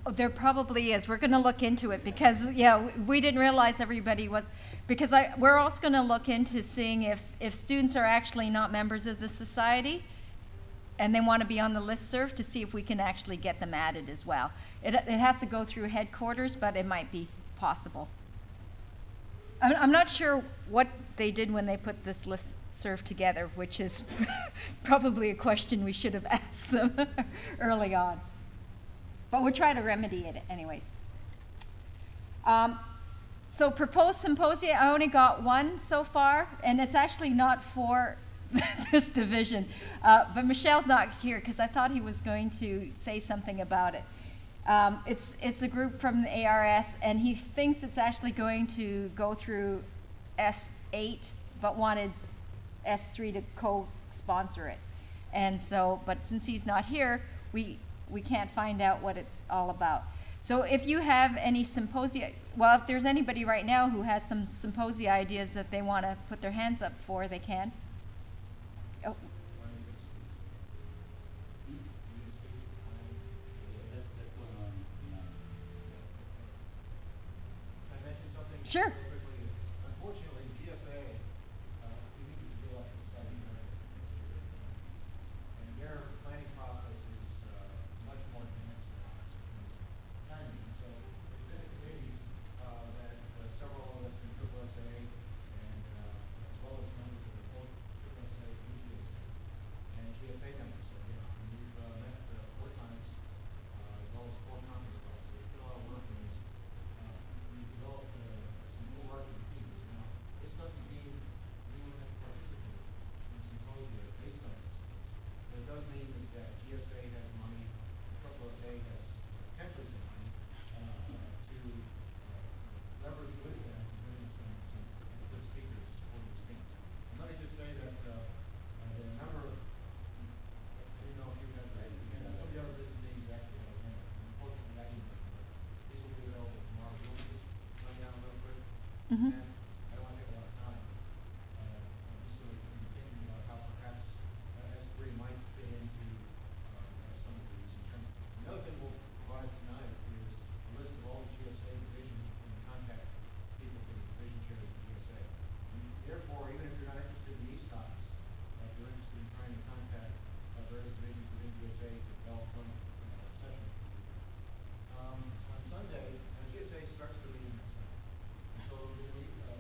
Oh, there probably is. We're going to look into it because, yeah, w- we didn't realize everybody was, because I, we're also going to look into seeing if, if students are actually not members of the society and they want to be on the listserv, to see if we can actually get them added as well. It, it has to go through headquarters, but it might be possible. I'm, I'm not sure what they did when they put this listserv together, which is probably a question we should have asked them early on. But we'll try to remedy it anyways. Um, so proposed symposia, I only got one so far, and it's actually not for this division. Uh, but Michelle's not here because I thought he was going to say something about it. Um, it's it's a group from the A R S, and he thinks it's actually going to go through S eight, but wanted S three to co-sponsor it. And so, but since he's not here, we we can't find out what it's all about. So if you have any symposia, well, if there's anybody right now who has some symposia ideas that they want to put their hands up for, they can. Oh. I mentioned something Sure. real quickly. Unfortunately, G S A, uh, we need to do like a study director next year. And their planning process is, uh, much more advanced than ours. Timing, and so there's been a committee, uh, that uh, several of us in triple S A and, uh, as well as members of the both triple S A and G S A. And G S A members, so, you know, and we've, uh, met, uh, four times, uh, as well as four conference calls, so there's been a lot of work in this. Uh, we developed, uh, some new working themes. Now, this doesn't mean we wouldn't have to participate in symposia based on these things. What it does mean is that G S A has money, triple S A has potentially some money, uh, to, uh, leverage with that and bring in some, some good speakers for these things. And let me just say that, uh, uh, there are a number of, I didn't know if you had, that. And some of the other business meetings actually had a hand. Unfortunately, I didn't, but these will be available tomorrow. We'll just run down real quick. Mhm. And I don't want to take a lot of time. Uh, just so we can be thinking about how perhaps uh, S three might fit into uh, uh, some of these in terms. Another thing we'll provide tonight is a list of all the G S A divisions and contact people for the division chairs of G S A. And therefore, even if you're not interested in these topics, uh, if you're interested in trying to contact uh, various divisions within G S A to develop one uh, session. Um, on Sunday, uh, G S A starts the meeting on Sunday. And so we, uh,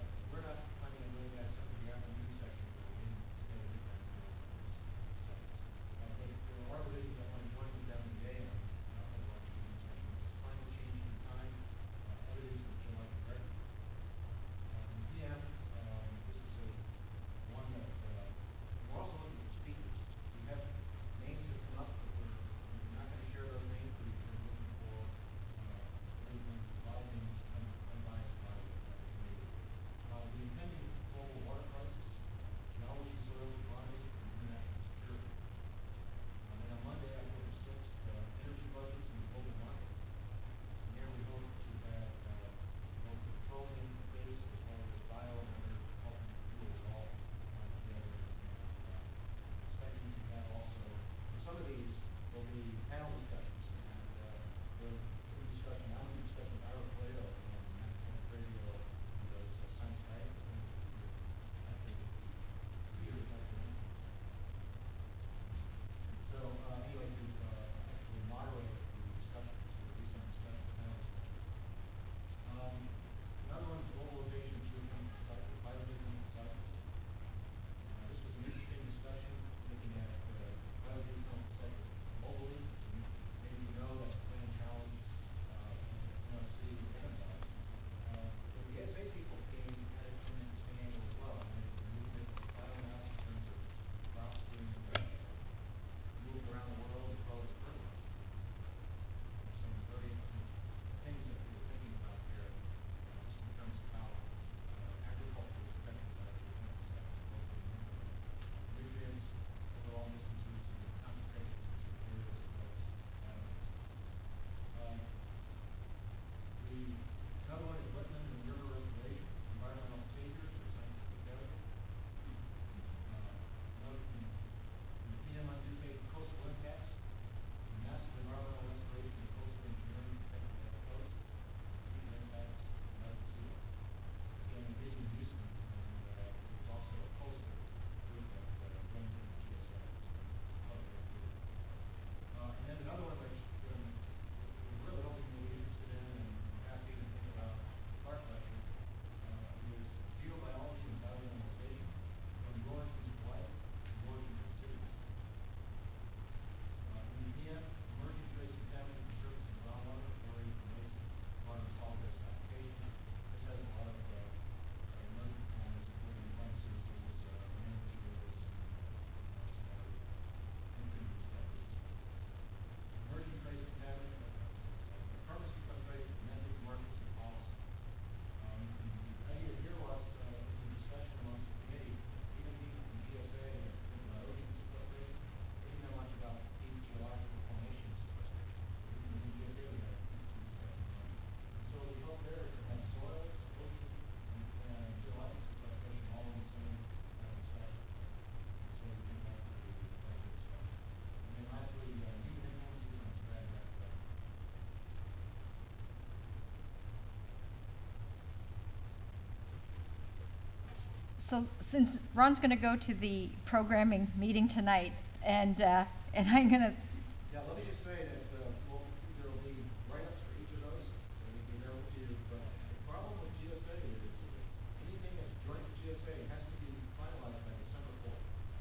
so since Ron's going to go to the programming meeting tonight, and uh, and I'm going to. Yeah, let me just say that, uh, well, there will be write-ups for each of those, and we can narrow to you, but the problem with G S A is anything that's joint with G S A has to be finalized by December fourth.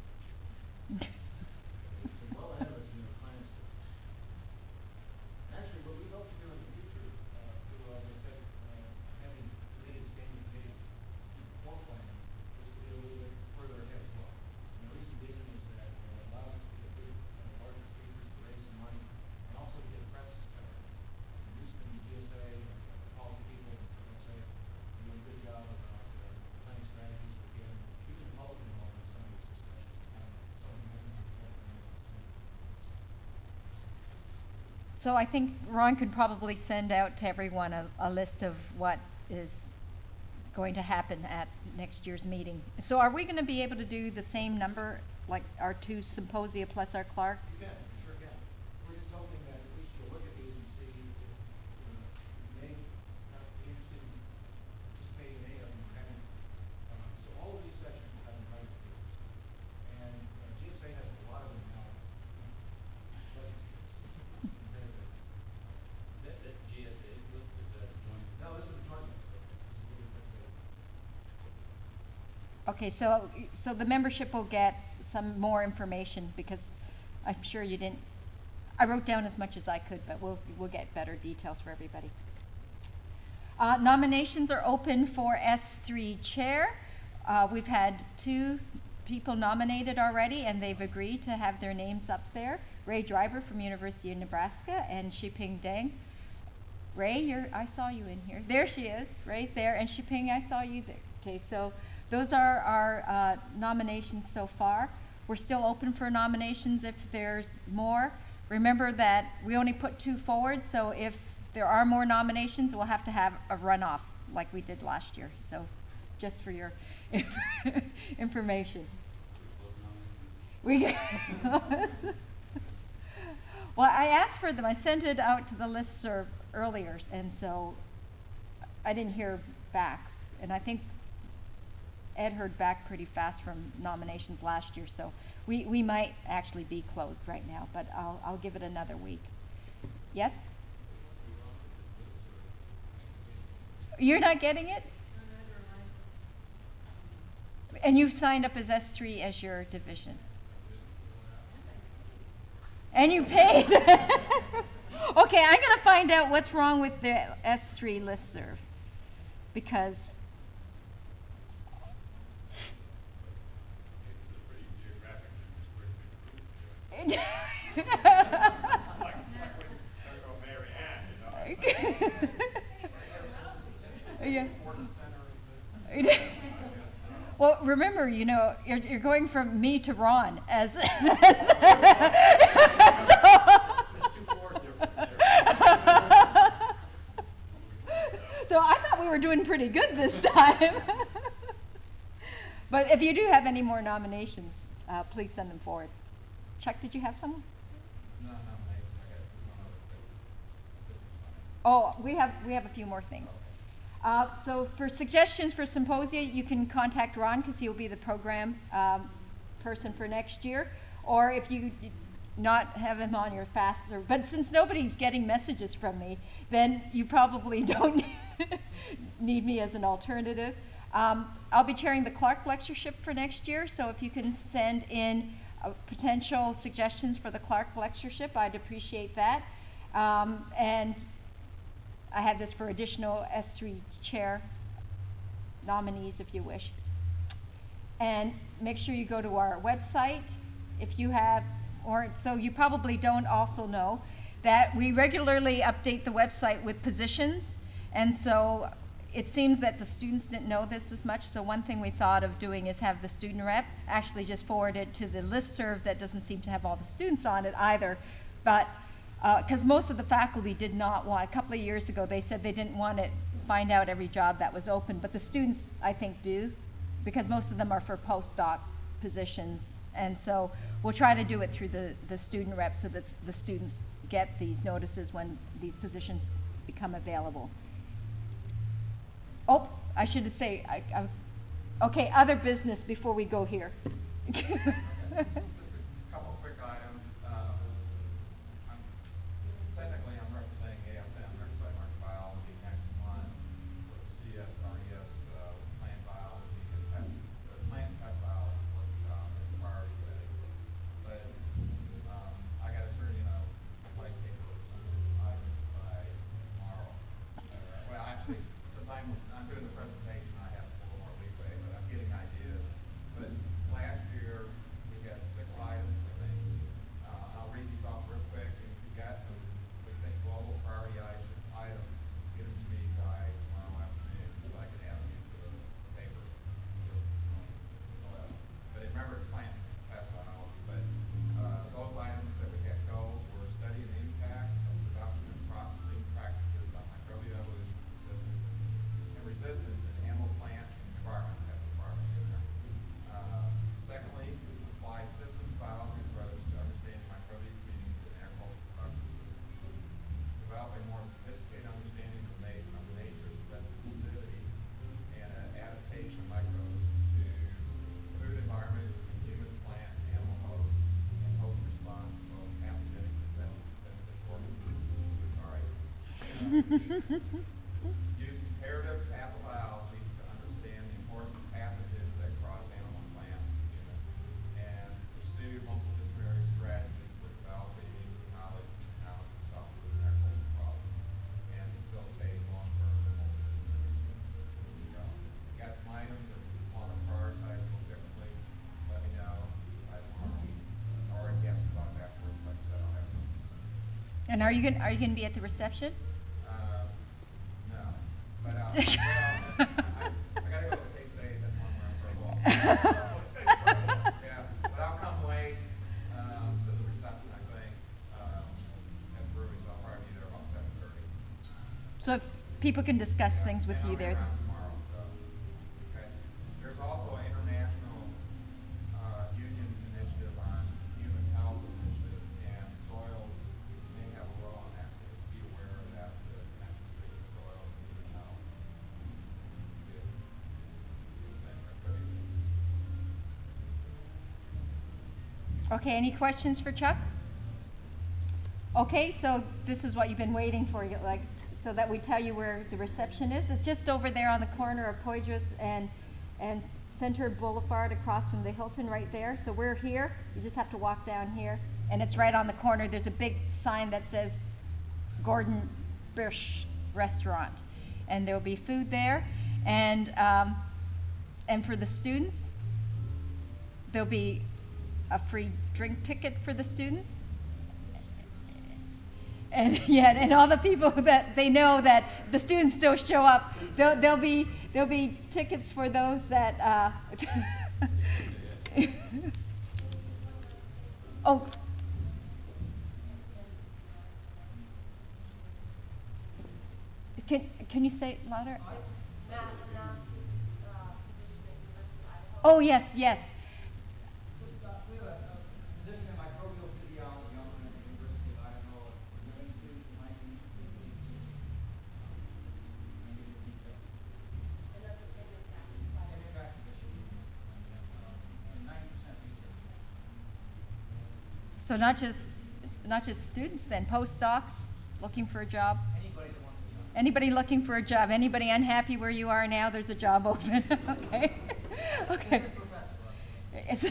So well ahead of us in the planning stage. Actually, what we hope to do in the future, uh, through, as I said, uh, having committees, standing committees, more planning, is to be a little bit further ahead as well. And the reason being is that uh, it allows us to get big, uh, larger speakers, to raise some money, and also to get press coverage. And Houston, G S A, and uh, policy people, and G S A, are doing a good job about uh, planning strategies for getting keeping the public involved in some of these discussions. Um, some of them have been So I think Ron could probably send out to everyone a, a list of what is going to happen at next year's meeting. So are we going to be able to do the same number, like our two symposia plus our Clark? You can, you sure can. We're just hoping that at least you'll look at these and see if, you know, you may not be interested in participating in any of them, depending. Uh, so all of these sessions will have invited speakers. And uh, G S A has a lot of them now. Pleasure speakers. Very good. That, that G S A is listed, that one. No, this is a joint list. This is a little bit, uh, Okay, so so the membership will get some more information, because I'm sure you didn't. I wrote down as much as I could, but we'll we'll get better details for everybody. Uh, nominations are open for S three chair. Uh, we've had two people nominated already, and they've agreed to have their names up there. Ray Driver from University of Nebraska and Shiping Deng. Ray, you're, I saw you in here. There she is, right there. And Shiping, I saw you there. Okay, so those are our uh, nominations so far. We're still open for nominations if there's more. Remember that we only put two forward, so if there are more nominations, we'll have to have a runoff like we did last year. So just for your information. We get Well, I asked for them. I sent it out to the listserv earlier, and so I didn't hear back. And I think Ed heard back pretty fast from nominations last year, so we, we might actually be closed right now, but I'll, I'll give it another week. Yes? You're not getting it? And you've signed up as S three as your division. And you paid. Okay, I'm going to find out what's wrong with the S three listserv, because Like, like when Circle Mary Ann, you know? Yeah. Well, remember, you know, you're, you're going from me to Ron as. So I thought we were doing pretty good this time. But if you do have any more nominations, uh, please send them forward. Chuck, did you have someone? No, no, I, I got one other thing. Oh, we have we have a few more things. Uh, so for suggestions for symposia, you can contact Ron, because he'll be the program um, person for next year. Or if you d- not have him on your faster, but since nobody's getting messages from me, then you probably don't need me as an alternative. Um, I'll be chairing the Clark Lectureship for next year, so if you can send in uh, potential suggestions for the Clark Lectureship, I'd appreciate that. Um, and I have this for additional S three chair nominees, if you wish. And make sure you go to our website if you have, or so you probably don't also know that we regularly update the website with positions. And so it seems that the students didn't know this as much. So one thing we thought of doing is have the student rep actually just forward it to the listserv that doesn't seem to have all the students on it either. But because uh, most of the faculty did not want, a couple of years ago they said they didn't want to find out every job that was open, but the students I think do, because most of them are for postdoc positions. And so we'll try to do it through the, the student rep so that the students get these notices when these positions become available. Oh, I should say, I, I Okay, other business before we go here. Just a couple quick items. Uh, I'm, technically, I'm representing A S M, Riverside Market Biology, next month with the C S R E S uh, plant biology and pest, uh, plant and pest biology workshop in the priority setting. But um, I got to turn in a white paper or something items by tomorrow. Uh, well, actually, since I'm, I'm doing the presentation, I have a little more leeway, but I'm getting ideas. But last year, we got six items, I think. Uh, I'll read these off real quick, and if you've got some, we think, global priority i- items, get them to me by tomorrow afternoon, so I can add them into the paper. So, uh, But remember, it's plant pest biology, but, uh, those items that we had goals were studying the impact of production and processing practices on microbial evolution resistance and resistance in animal, plant, and environment, have environment in there. Uh, Secondly, apply systems biology approach to understanding microbial communities and agricultural production systems. Develop a more sophisticated understanding of, na- of the nature's sensitivity and uh, adaptation of microbes to food environments and human, plant, and animal hosts and host response to both pathogenic and beneficial organisms. Sorry. Use comparative pathobiology to understand the important pathogens that cross animal and plants and human, and pursue multidisciplinary strategies for developing knowledge and how to solve food and agricultural problems, and facilitate long-term multidisciplinary development. Got some items that you want to prioritize a little differently, let me know. I tomorrow, or I guess talk afterwards, like I said, I'll have some. And are you going are you going to be at the reception? Uh, no, but uh, well, I, I gotta go to K today. That's one where I'm for a walk. Yeah, but I'll come late um, to the reception. I think um, at the brewery, so I'll probably be there about seven thirty. So if people can discuss things with And you I'll be there. around tomorrow. So okay. There's also an international uh, union initiative on human health initiative, and soils may have a role in that. So just be aware of that. The connection between soil and human health. Okay, any questions for Chuck? Okay, so this is what you've been waiting for, you- like, so that we tell you where the reception is. It's just over there on the corner of Poydras and and Center Boulevard, across from the Hilton, right there. So we're here. You just have to walk down here, and it's right on the corner. There's a big sign that says Gordon Birsch Restaurant, and there will be food there, and um, and for the students, there'll be a free drink ticket for the students. And yeah, and all the people that they know that the students don't show up, there'll, there'll be there'll be tickets for those that. Uh, oh. Can can you say it louder? Oh yes, yes. Just, uh, we have a, a position in microbial physiology on the University of Idaho. Are there any students who might be interested in this? And that's a tenure track position. And ninety percent research. So not just not just students, then postdocs looking for a job. Anybody that wants to be on. Anybody looking for a job? Anybody unhappy where you are now? There's a job open. Okay. Okay. It's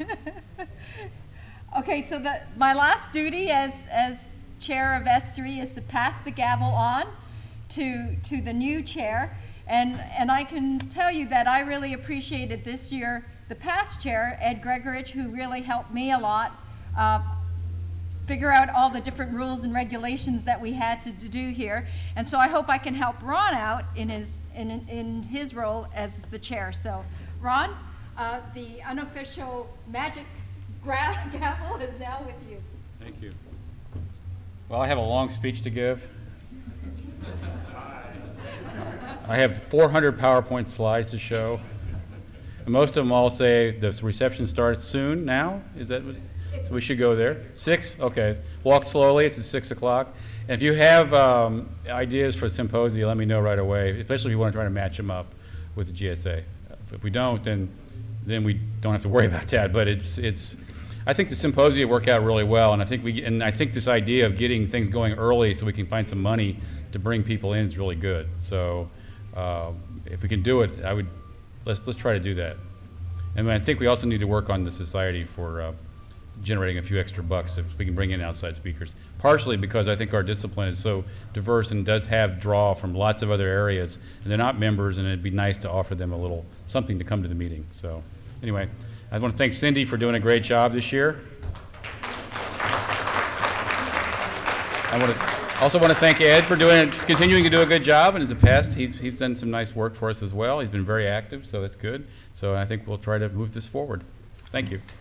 okay. So the my last duty as as chair of Vestry is to pass the gavel on to to the new chair, and and I can tell you that I really appreciated this year the past chair, Ed Gregorich, who really helped me a lot. Uh, figure out all the different rules and regulations that we had to, to do here, and so I hope I can help Ron out in his in in his role as the chair. So, Ron, uh, the unofficial magic gra- gavel is now with you. Thank you. Well, I have a long speech to give. I have four hundred PowerPoint slides to show. And most of them all say the reception starts soon. Now, is that what? So we should go there. Six? Okay. Walk slowly. It's at six o'clock. And if you have um, ideas for symposia, let me know right away, especially if you want to try to match them up with the G S A. if we don't, then then we don't have to worry about that. But it's it's. I think the symposia work out really well, and I think we and I think this idea of getting things going early so we can find some money to bring people in is really good. So uh, if we can do it, I would let's let's try to do that. And I think we also need to work on the society for uh, generating a few extra bucks if we can bring in outside speakers. Partially because I think our discipline is so diverse and does have draw from lots of other areas, and they're not members, and it'd be nice to offer them a little something to come to the meeting. So anyway, I want to thank Cindy for doing a great job this year. I want to also want to thank Ed for doing continuing to do a good job, and in the past he's he's done some nice work for us as well. He's been very active, so that's good. So I think we'll try to move this forward. Thank you.